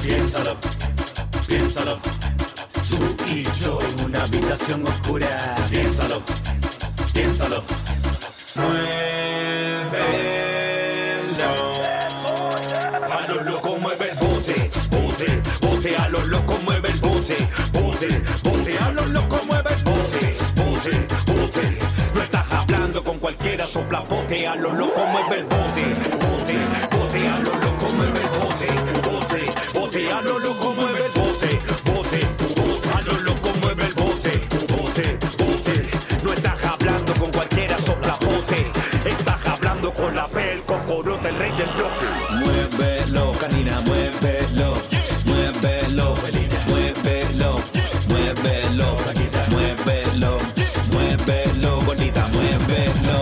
Piénsalo, piénsalo. Tú y yo en una habitación oscura. Piénsalo, piénsalo. Muévelo. A lo loco mueve el bote, bote, bote. A lo loco mueve el bote, bote, bote. A lo loco mueve el bote, bote, bote. No estás hablando con cualquiera soplapote. A lo loco mueve el bote, bote, bote. A lo loco mueve el bote, bote, bote. A lo loco mueve el bote, bote, bote. A lo loco mueve el bote, bote, bote. No estás hablando con cualquiera soplapote. Estás hablando con la P, el cocorote, el rey del bloque. Muévelo, canina, muévelo. Muévelo, felina, muévelo. Muévelo, vaquita, muévelo. Muévelo, bonita, muévelo.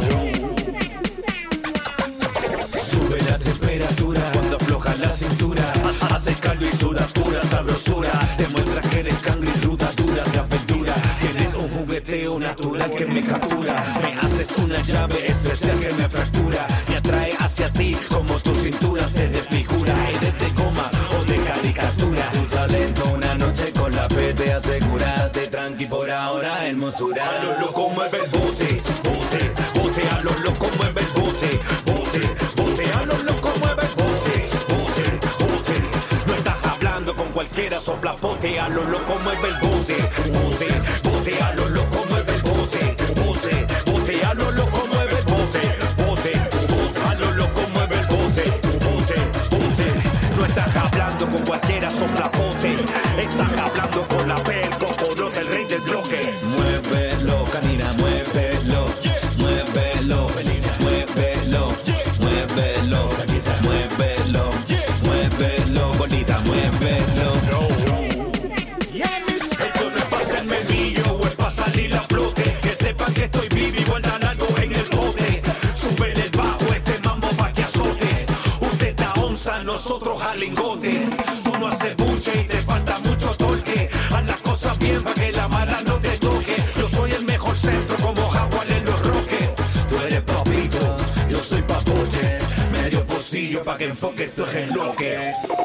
Sube la temperatura cuando afloja la cintura. Hace calor y sudadura, sabrosura. Demuestra que eres cangre y ruda, dura de aventura. Tienes un jugueteo natural que me captura. Me haces una llave especial que me fractura. Me atrae hacia ti como tu cintura se desfigura. Eres de goma o de caricatura. Tu talento una noche con la P te asegura. Te tranqui por ahora, hermosura. A lo loco mueve el bote, bote, bote. A lo loco mueve el bote, bote, bote. A lo loco mueve el bote, bote, bote. No estás hablando con cualquiera soplapote. A lo loco mueve el bote, bote, bote. A lo loco mueve el bote, bote, bote. A lo loco mueve el bote, bote, bote. A lo loco mueve el bote, bote, bote. No estás hablando con cualquiera soplapote. Estás hablando con la P, el cocorote, el rey del bloque. Muévelo, canina, muévelo. Muévelo, felina, muévelo. Muévelo, vaquita, muévelo. Muévelo, bonita, muévelo. Esto no es para hacerme millo o es para salir a flote. Que sepan que estoy vivo y vuelvan algo en el bote. Súbele el bajo, este mambo pa' que azote. Usted da onza, nosotros al lingote. Tú no haces buche y te falta mucho torque. Haz las cosas bien pa' que la mala no te toque. Yo soy el mejor centro como Jaguar en los roques. Tú eres papito, yo soy papote. Medio pocillo pa' que enfoque esto es el bloque.